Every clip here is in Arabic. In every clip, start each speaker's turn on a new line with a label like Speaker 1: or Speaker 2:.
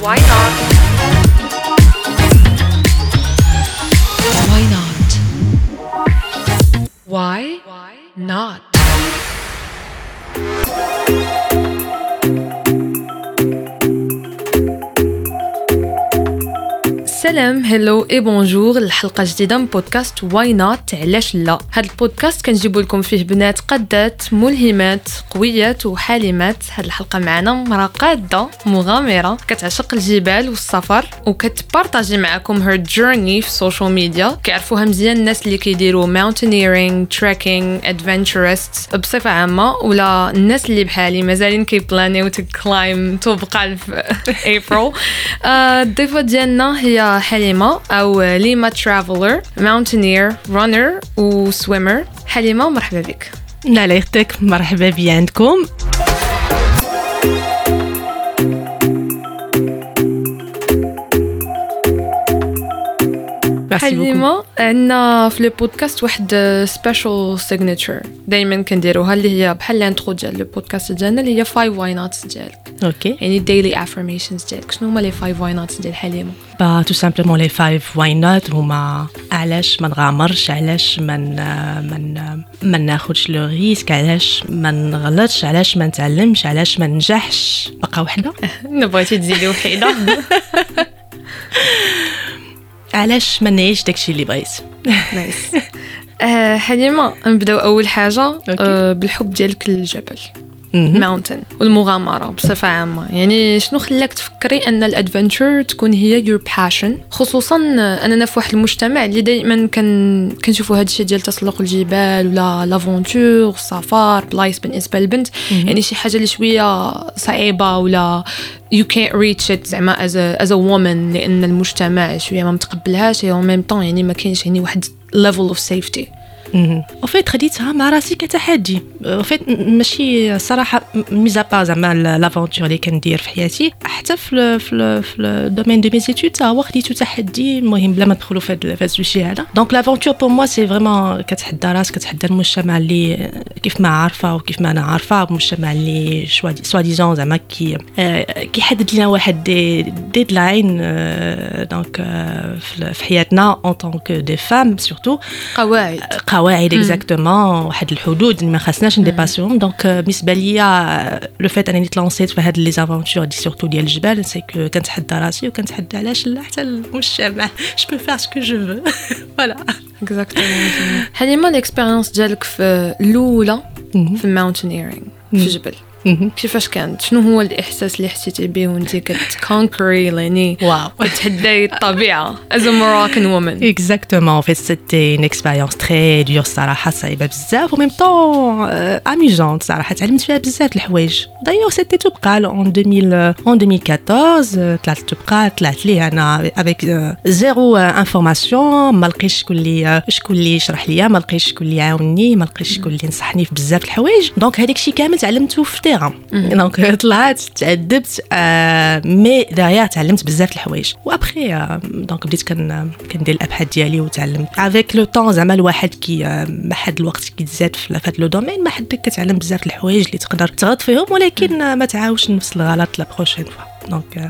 Speaker 1: Why not? Why not? Why not? سلام هلو اي بونجور الحلقه جديده من بودكاست واي نوت علاش لا. هذا البودكاست كنجيبوا لكم فيه بنات قادات ملهمات قويات وحالمات. هذه الحلقه معنا مراه قاده مغامره كتعشق الجبال والسفر وكتبارطاجي معكم هير جورني في السوشيال ميديا. كيعرفوها مزيان الناس اللي كيديروا ماونتينيرينغ تريكينغ ادفنتشرست بصفه عامه ولا الناس اللي بحالي مازالين كيبلانيو تو كلايم توبقى في ابريل. الضيفه ديالنا هي حليمة أو ليما ترافلر ماونتينير رانر وسويمر. حليمة مرحبا بك.
Speaker 2: الله يخطيك مرحبا بي عندكم.
Speaker 1: حليمة عندنا في البودكاست واحد سبيشال سيجنتشر دايما كنديروها اللي هي بحال الانترو ديال البودكاست ديالنا اللي هي 5 واي نوتس ديالك.
Speaker 2: اوكي
Speaker 1: يعني ديلي افرميشنز ديالك. شنو هما لي 5 واي نوتس ديال حليمة؟
Speaker 2: تو سامبلومون لي 5 واي نوت هما علاش ما نغامرش، علاش ما ناخذش لو ريسك، علاش ما نغلطش، علاش ما نتعلمش، علاش ما ننجحش. بقى وحده
Speaker 1: بغيتي تزيدي وحيده.
Speaker 2: علاش ما نعيش داكشي اللي بغيت.
Speaker 1: نايس. حليمة نبداو اول حاجه بالحب ديالك للجبل ماونتن والمغامره بصفه عامه. يعني شنو خلاك تفكري ان الادفنتشر تكون هي يور باشن، خصوصا اننا في واحد المجتمع اللي دائما كنشوفوا هذا الشيء ديال تسلق الجبال ولا لافونتور السفر بلايص بالنسبه للبنت يعني شي حاجه اللي شويه صعيبه ولا you can't reach it زعما as a woman لان المجتمع شويه ما متقبلهاش او ميم طون يعني ما كاينش يعني واحد level of safety.
Speaker 2: وفيت خديتها مع راسي كتحدي. وفيت ماشي صراحه ميزا با زعما لافونتور اللي كندير في حياتي حتى في الدومين دو ميزيتود تا هو خديتو تحدي. المهم بلا ما ندخلوا في هذا الشيء هذا. دونك لافونتور بور موا سي فريمون كتحدى راسك، كتحدى المجتمع اللي كيف ما عارفه وكيف ما انا عارفه، المجتمع اللي سوا ديزون زعما كيحدد لنا واحد ديدلاين دونك في حياتنا اون طونك دي فام سورتو قواعد اكزاكتومون واحد الحدود اللي ما خاصناش نديباسيوهم. دونك بالنسبه ليا لو فيت انني تلانسيت في هاد لي زافونتور دي سورتو ديال الجبال سي كو كنتحدى راسي وكنتحدى علاش لا حتى المجتمع جو بو فير سكو جو فو فوالا
Speaker 1: اكزاكتومون. حليمة الاكسبيرينس ديالك في الاولى في الماونتينيرينغ في الجبل كيفاش كانت؟ شنو هو الاحساس اللي حسيتي به وانت كتكونكري يعني كتحدي الطبيعه as a Moroccan woman؟
Speaker 2: Exactement. En fait, c'était une expérience très dure صراحه، صعيبه بزاف وميم طون اميزونت صراحه. تعلمت فيها بزاف الحوايج. دايوغ سيتي توبقال en 2014 طلعت لي انا avec زيرو انفورماسيون. ما لقيتش شكون اللي يشرح ليا، ما لقيتش شكون اللي يعاونني، ما لقيتش شكون اللي نصحني في بزاف الحوايج. دونك هذاك الشيء كامل تعلمته في دونك طلعت تعذبت مي داير تعلمت بزاف الحوايج. وابخي دونك بديت كندير الابحاث ديالي وتعلمت افيك لو طون. زعما الواحد مع حد الوقت كيتزاد في هذا لو دومين ما حد كتعلم بزاف الحوايج اللي تقدر تغلط فيهم ولكن ما تعاودش نفس الغلط لا بروشين فوا. دونك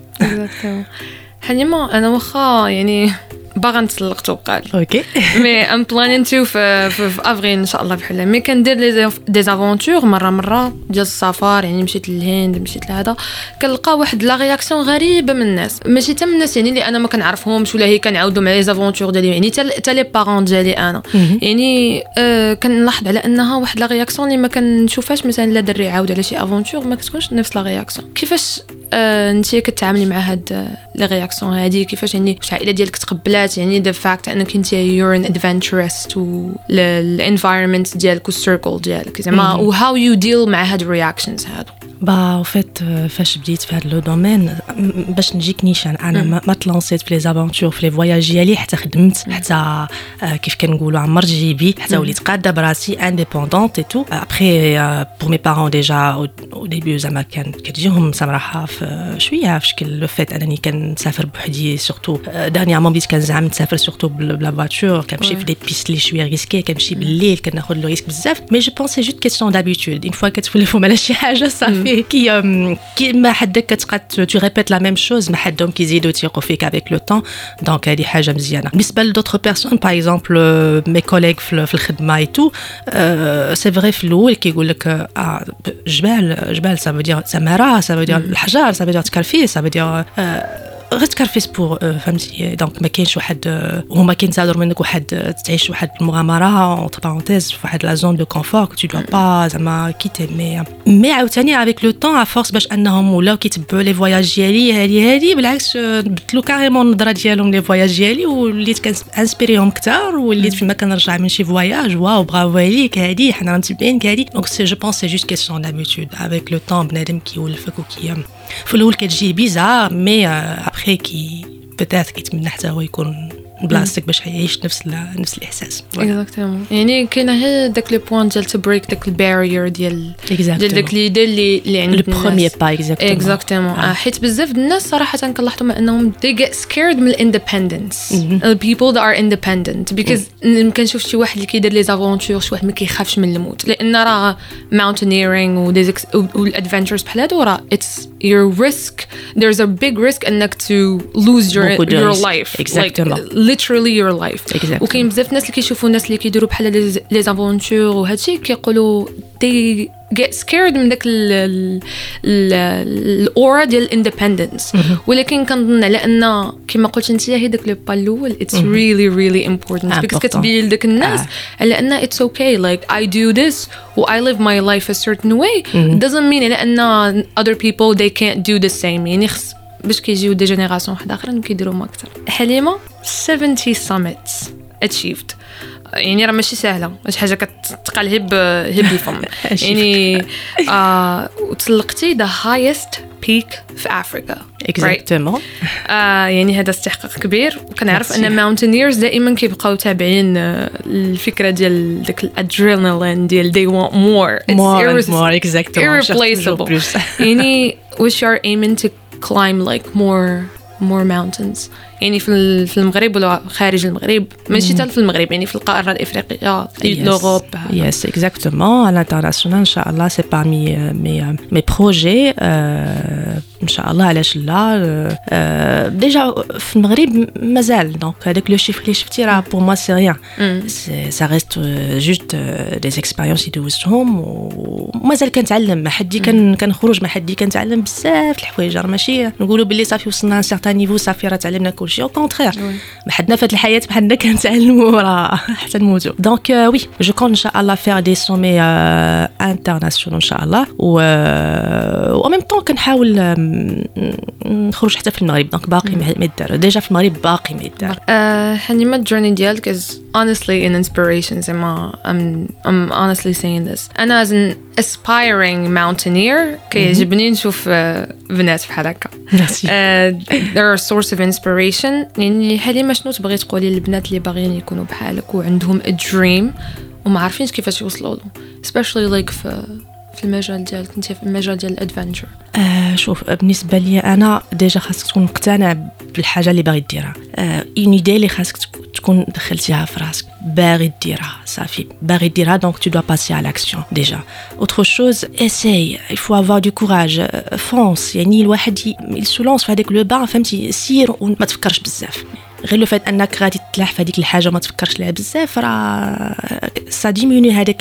Speaker 1: حليمة انا واخا يعني باغا نتسلق توقال
Speaker 2: اوكي
Speaker 1: مي ام بلانين تو في افريل ان شاء الله بحال مي كندير دي زافونتور مره ديال السفر. يعني مشيت للهند مشيت لهذا كنلقى واحد لا رياكسيون غريبه من الناس، ماشي حتى من الناس يعني اللي انا ما كنعرفهمش ولا هي كنعاودوا مع لي زافونتور ديالي يعني حتى لي بارون ديالي انا يعني كنلاحظ على انها واحد لا رياكسيون اللي ما كنشوفهاش مثلا لا دري عاود على شي افونتور ما كتكونش نفس لا رياكسيون. كيفاش انت كتعاملي مع هاد لي رياكسيون هادي؟ كيفاش يعني واش العائله ديالك تقبلات يعني the fact انك انت you're an adventurist و الانفايرمنت ديالك والسيركل ديالك زعما و how you deal مع هاد الرياكشنز هادو؟
Speaker 2: با فيت فاش بديت في هذا لو دومين باش نجيك نيشان انا ما تلانسيت في لي زافونتور في لي فواياج ديالي حتى خدمت حتى كيف كنقولوا عمرت جيبي حتى وليت قاده براسي انديبوندونت اي تو. ابري بور مي بارون ديجا او ديبي زعما كتجيهم صراحه في شويه في شكل لو فيت انني كنسافر بوحدي سورتو دانيامون بديت كنزعم نسافر سورتو بلا فواتور كنمشي في دي بيست لي شويه ريسكي كنمشي بالليل كناخذ لو ريسك بزاف مي جو بونسي جوست كيسيون دابيتود اون فوا كتولفوا على شي حاجه صافي فيه كي ما حدك كتبقى tu répètes la même chose ما حدهم كيزيدوا يثيقوا فيك avec le temps دونك هذه حاجه مزيانه. بالنسبه لدوطخ بيرسون باغ اكزومبل مي كوليغ في الخدمه اي تو سي فري في الاول كيقول لك جبال ça veut dire سماره ça veut dire الحجار ça veut dire تكرفيس ça veut dire غير تكرفيس بور فهمتي دونك ما كاينش واحد هما كينتظروا منك واحد تعيش واحد المغامره اونتر بارونتيز في واحد لا زون دو كونفور tu dois pas زعما كيتي مي عاوتاني افيك لو طون افورس باش انهم ولاو كيتبعوا لي فواياج ديالي هذه بالعكس بدلوا كاريمون النظره ديالهم لي فواياج ديالي وليت كنسبيريهم كثار وليت فيما كنرجع من شي فواياج واو برافو عليك هذه حنا متبعين هذه دونك سي جو بونس سي جوست كيسيون دابيتود افيك لو طون بنادم كيولفك وكي في الاول كتجي بيزار مي ابخي كي بتات كيتمنى حتى هو يكون بلاصتك باش يعيش نفس الاحساس.
Speaker 1: اكزاكتومون يعني كاين غير داك لو بوين ديال تو بريك داك البارير ديال داك ليدي اللي عند
Speaker 2: الناس. لو بروميير با
Speaker 1: اكزاكتومون حيت بزاف الناس صراحه كنلاحظوا ما انهم they get scared من الاندبندنس people that are independent because كنشوف شي واحد اللي كيدير لي زافونتور شي واحد ما كيخافش من الموت لان راه mountaineering والادفنتشرز بحال هادو راه it's your risk there's a big risk انك to lose your life
Speaker 2: exactly
Speaker 1: literally your life وكاين بزاف الناس اللي كيشوفوا الناس اللي كيديروا بحال لي زافونتور وهادشي كيقولوا they get scared من داك الاورا ديال الاندبندنس ولكن كنظن على ان كما قلت انت هي داك لو با الاول it's really important because كتبين لداك الناس على ان it's okay like I do this و I live my life a certain way doesn't mean على ان other people they can't do the same يعني باش كيجيو دي جينيراسيون واحده اخرين كيديروا ما اكثر. حليمه 70 summits achieved يعني راه ماشي سهله شي حاجه كتقال هب الفم يعني وتسلقتي the highest peak في افريكا
Speaker 2: exactement
Speaker 1: يعني هذا استحقاق كبير وكنعرف ان mountaineers دائما كيبقاو تابعين الفكره ديال داك الادرينالين ديال they want more exactement irreplaceable يعني wish you are aiming to climb like more mountains يعني في المغرب ولا خارج المغرب ماشي حتى في المغرب يعني في القاره الافريقيه في اوروب
Speaker 2: يس اكزاكتومون على الانترناسيونال ان شاء الله سي بارمي مي بروجي ان شاء الله علاش لا ديجا في المغرب مازال دونك هذاك لو شيفر اللي شفتي راه بور موا سي ريان سا ريست جوست دي اكسبيريونس دوزتهم ومازال كنتعلم ما حدي كنخرج ما حدي كنتعلم بزاف الحوايج راه ماشي نقولوا باللي صافي وصلنا لسيرتان نيفو صافي راه تعلمنا كلشي او كونترير ما حدنا في الحياه بحالنا كنتعلموا راه حتى نموتوا دونك وي جو كون ان شاء الله فير دي سومي انترناسيونال ان شاء الله و ميم طون كنحاول نخرج حتى في المغرب دونك باقي ما يدار ديجا في المغرب باقي ما يدار
Speaker 1: حنيمه الجورني ديالك is honestly an inspiration زعما I'm honestly saying this انا as an aspiring mountaineer كيعجبني نشوف بنات بحال هكا they're a source of inspiration يعني حليمه شنو تبغي تقولي للبنات اللي باغيين يكونوا بحالك وعندهم a dream وما عارفينش كيفاش يوصلوا له especially like في المجال ديالك انت في المجال ديال الادفنتشر
Speaker 2: شوف بالنسبه لي انا ديجا خاصك تكون مقتنع بالحاجه اللي باغي ديرها اون ايدي اللي خاصك تكون دخلتيها في راسك باغي ديرها صافي باغي ديرها دونك tu dois passer à l'action déjà autre chose essaye il faut avoir du courage fonce يعني الواحد يسولونس في هذاك لو بان فهمتي سير وما تفكرش بزاف غير لو فات انك غادي تلاح في هذيك الحاجه وما تفكرش لها بزاف راه سا ديميني هذيك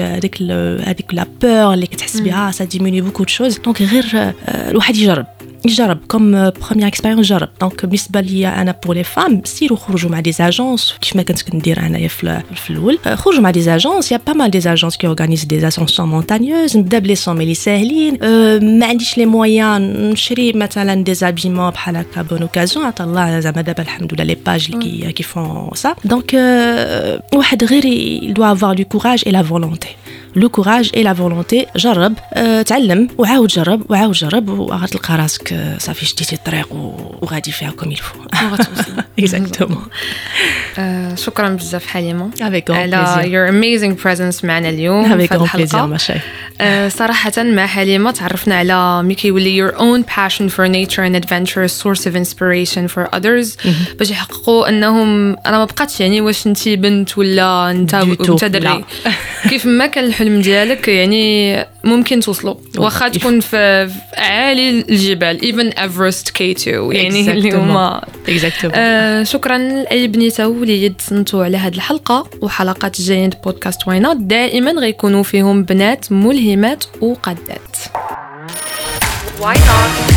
Speaker 2: لا بور اللي كتحس بها سا ديميني بوكو دو شوز دونك غير الواحد يجرب كوم بروميير اكسبيريونس جرب دونك بالنسبه لي انا بور لي فام سيروا خرجوا مع دي اجونس كيف ما كنت كندير انايا في الاول خرجوا مع دي اجونس يا با مال دي اجونس كي اورغانيز دي اسونسيون مونتانيوز نبدا بلي سومي لي ساهلين ما عنديش لي مويان نشري مثلا دي زابيمون بحال هكا بون اوكازيون عطا الله زعما دابا الحمد لله لي باج اللي كيفون سا دونك واحد غير doit avoir du courage et la volonté لو كوراج اي لا فولونتي جرب تعلم وعاود جرب وغتلقى راسك صافي شديتي الطريق وغادي فيها كوم يلفو
Speaker 1: غتوصل
Speaker 2: اكزاكتومون
Speaker 1: شكرا بزاف حليمه
Speaker 2: على
Speaker 1: your amazing presence معنا اليوم في الحلقه صراحه مع حليمه تعرفنا على ملي كيولي your own passion for nature and adventure source of inspiration for others باش يحققوا انهم انا ما بقاتش يعني واش انت بنت ولا انت دري كيف ما كان الحلم الحلم ديالك يعني ممكن توصلوا واخا تكون في عالي الجبال even Everest K2 يعني اللي هما شكرا لأي بنيته وليد صنتوا على هذه الحلقة وحلقات الجايين بودكاست واينات دائما غيكونوا فيهم بنات ملهمات وقادات. Why not?